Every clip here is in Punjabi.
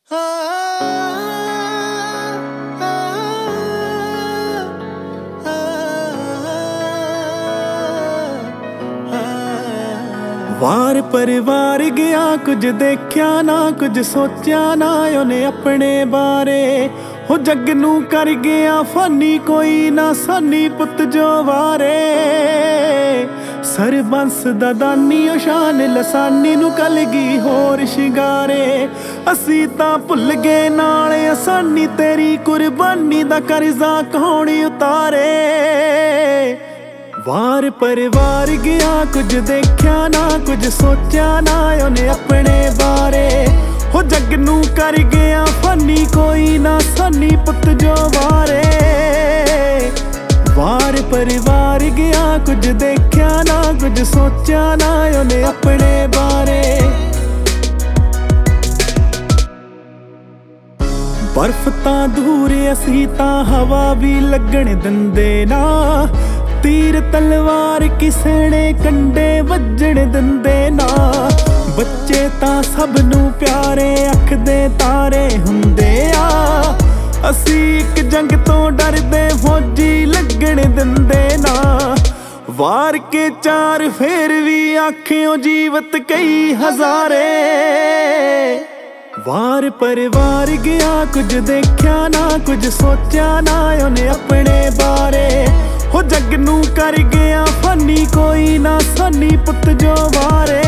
ਵਾਰ ਪਰਿਵਾਰ ਗਿਆ, ਕੁਝ ਦੇਖਿਆ ਨਾ, ਕੁਝ ਸੋਚਿਆ ਨਾ ਉਹਨੇ ਆਪਣੇ ਬਾਰੇ। ਹੋ ਜੱਗ ਨੂੰ ਕਰ ਗਿਆ ਫਾਨੀ, ਕੋਈ ਨਾ ਸਾਨੀ ਪੁੱਤ ਜੋ ਵਾਰੇ। ਸਰਬੰਸ ਦਾ ਦਾਨੀ ਉਹ ਸ਼ਾਨ ਲਸਾਨੀ ਨੂੰ ਕਲਗੀ ਹੋਰ ਸ਼ਿੰਗਾਰੇ। ਅਸੀਂ ਤਾਂ ਭੁੱਲ ਗਏ ਨਾਲ ਆਸਾਨੀ, ਤੇਰੀ ਕੁਰਬਾਨੀ ਦਾ ਕਰਜ਼ਾ ਕੌਣ ਉਤਾਰੇ। ਵਾਰ ਪਰਿਵਾਰ ਗਿਆ, ਕੁਝ ਦੇਖਿਆ ਨਾ, ਕੁਝ ਸੋਚਿਆ ਨਾ ਉਹਨੇ ਆਪਣੇ ਬਾਰੇ। ਹੋ ਜੱਗ ਨੂੰ ਕਰ ਗਿਆ ਫਾਨੀ, ਕੋਈ ਨਾ ਸਾਨੀ ਪੁੱਤ ਜੋ ਵਾਰੇ। ਵਾਰ ਪਰਿਵਾਰ ਗਿਆ, ਕੁਝ ਦੇਖਿਆ ਨਾ, ਕੁਝ ਸੋਚਿਆ ਨਾ ਉਹਨੇ ਆਪਣੇ ਬਾਰੇ। ਬਰਫ਼ ਤਾਂ ਦੂਰ, ਅਸੀਂ ਤਾਂ ਹਵਾ ਵੀ ਲੱਗਣ ਦਿੰਦੇ ਨਾ। ਤੀਰ ਤਲਵਾਰ ਕਿਸੇ ਨੇ ਕੰਡੇ ਵੱਜਣ ਦਿੰਦੇ ਨਾ। ਬੱਚੇ ਤਾਂ ਸਭ ਨੂੰ ਪਿਆਰੇ, ਅੱਖ ਦੇ ਤਾਰੇ ਹੁੰਦੇ ਆ। ਅਸੀਂ ਇੱਕ ਜੰਗ ਤੋਂ ਡਰਦੇ ਫੌਜੀ ਲੱਗਣ ਦਿੰਦੇ ਨਾ। ਵਾਰ ਕੇ ਚਾਰ ਫੇਰ ਵੀ ਆਖਿਓ ਜੀਵਤ ਕਈ ਹਜ਼ਾਰੇ। ਵਾਰ ਪਰਿਵਾਰ ਗਿਆ, ਕੁਝ ਦੇਖਿਆ ਨਾ, ਕੁਝ ਸੋਚਿਆ ਨਾ ਉਹਨੇ ਆਪਣੇ ਬਾਰੇ। ਹੋ ਜੱਗ ਨੂੰ ਕਰ ਗਿਆ ਫਾਨੀ, ਕੋਈ ਨਾ ਸਾਨੀ ਪੁੱਤ ਜੋ ਵਾਰੇ।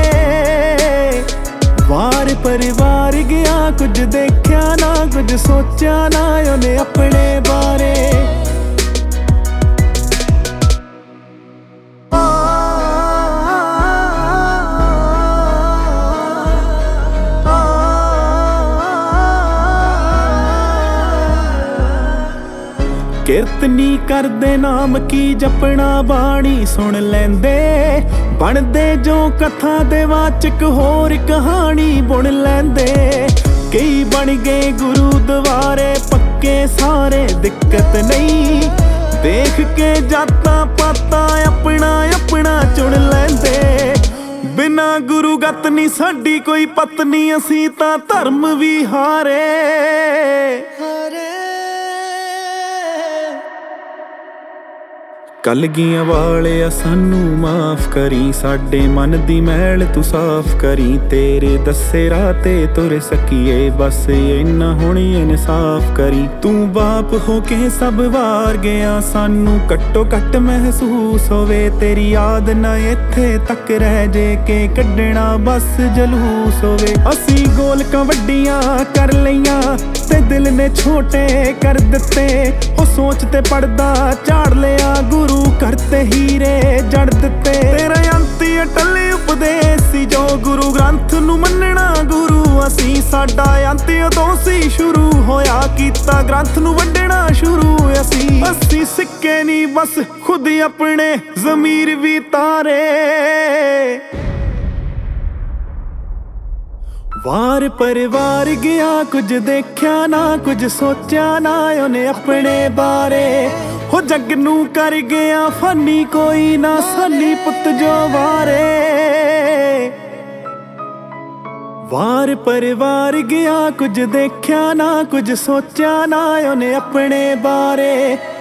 ਵਾਰ ਪਰਿਵਾਰ ਗਿਆ, ਕੁਝ ਦੇਖਿਆ ਨਾ, ਕੁਝ ਸੋਚਿਆ ਨਾ ਉਹਨੇ ਆਪਣੇ ਬਾਰੇ। ਕਿਰਤ ਨੀ ਕਰਦੇ ਨਾਮ ਕੀ ਜਪਣਾ, ਬਾਣੀ ਸੁਣ ਲੈਂਦੇ। ਬਣਦੇ ਜੋ ਕਥਾ ਦੇ ਵਾਚਕ, ਹੋਰ ਕਹਾਣੀ ਬੁਣ ਲੈਂਦੇ। ਕਈ ਬਣ ਗਏ ਗੁਰੂ ਦੁਆਰੇ, ਪੱਕੇ ਸਾਰੇ ਦਿੱਕਤ ਨਹੀਂ। ਦੇਖ ਕੇ ਜਾਤਾਂ ਪਾਤਾਂ ਆਪਣਾ ਆਪਣਾ ਚੁਣ ਲੈਂਦੇ। ਬਿਨਾਂ ਗੁਰੂ ਗਤ ਨੀ ਸਾਡੀ ਕੋਈ ਪਤਨੀ, ਅਸੀਂ ਤਾਂ ਧਰਮ ਵੀ ਹਾਰੇ। ਕਲਗੀਆਂ ਵਾਲਿਆ ਸਾਨੂੰ ਮਾਫ਼ ਕਰੀ, ਸਾਡੇ ਮਨ ਦੀ ਮੈਲ ਤੂੰ ਸਾਫ਼ ਕਰੀ। ਤੇਰੇ ਦੱਸੇ ਰਾਹ ਤੇ ਤੁਰ ਸਕੀਏ, ਬਸ ਇੰਨਾ ਹੁਣ ਇਨਸਾਫ਼ ਕਰੀ। ਤੂੰ ਬਾਪ ਹੋ ਕੇ ਸਭ ਵਾਰ ਗਿਆ, ਸਾਨੂੰ ਘੱਟੋ ਘੱਟ ਮਹਿਸੂਸ ਹੋਵੇ। ਤੇਰੀ ਯਾਦ ਨਾ ਇੱਥੇ ਤੱਕ ਰਹਿ ਜੇ, ਕਿ ਕੱਢਣਾ ਬਸ ਜਲੂਸ ਹੋਵੇ। ਅਸੀਂ ਗੋਲਕਾਂ ਵੱਡੀਆਂ ਕਰ ਲਈਆਂ ਤੇ ਦਿਲ ਨੇ ਛੋਟੇ ਕਰ ਦਿੱਤੇ। ਉਹ ਸੋਚ ਤੇ ਪੜਦਾ ਝਾੜ ਲਿਆ, ਗੁਰੂ ਕਰਤੇ ਹੀਰੇ ਜੜ ਦਿੱਤੇ। ਤੇਰਾ ਅੰਤੀ ਅਟਲ ਉਪਦੇਸ਼ ਸੀ, ਜੋ ਗੁਰੂ ਗ੍ਰੰਥ ਨੂੰ ਮੰਨਣਾ ਗੁਰੂ ਅਸੀਂ। ਸਾਡਾ ਅੰਤੀ ਉਦੋਂ ਸੀ ਸ਼ੁਰੂ ਹੋਇਆ, ਕੀਤਾ ਗ੍ਰੰਥ ਨੂੰ ਵੰਡਣਾ ਸ਼ੁਰੂ ਅਸੀਂ। ਅਸੀਂ ਸਿੱਕੇ ਨਹੀਂ ਬਸ ਖੁਦ ਆਪਣੇ ਜ਼ਮੀਰ ਵੀ ਤਾਰੇ। ਵਾਰ ਪਰਿਵਾਰ ਗਿਆ, ਕੁਝ ਦੇਖਿਆ ਨਾ, ਕੁਝ ਸੋਚਿਆ ਨਾ ਉਹਨੇ ਆਪਣੇ ਬਾਰੇ। ਹੋ ਜੱਗ ਨੂੰ ਕਰ ਗਿਆ ਫਾਨੀ, ਕੋਈ ਨਾ ਸਾਨੀ ਪੁੱਤ ਜੋ ਵਾਰੇ। ਵਾਰ ਪਰਿਵਾਰ ਗਿਆ, ਕੁਝ ਦੇਖਿਆ ਨਾ, ਕੁਝ ਸੋਚਿਆ ਨਾ ਉਹਨੇ ਆਪਣੇ ਬਾਰੇ।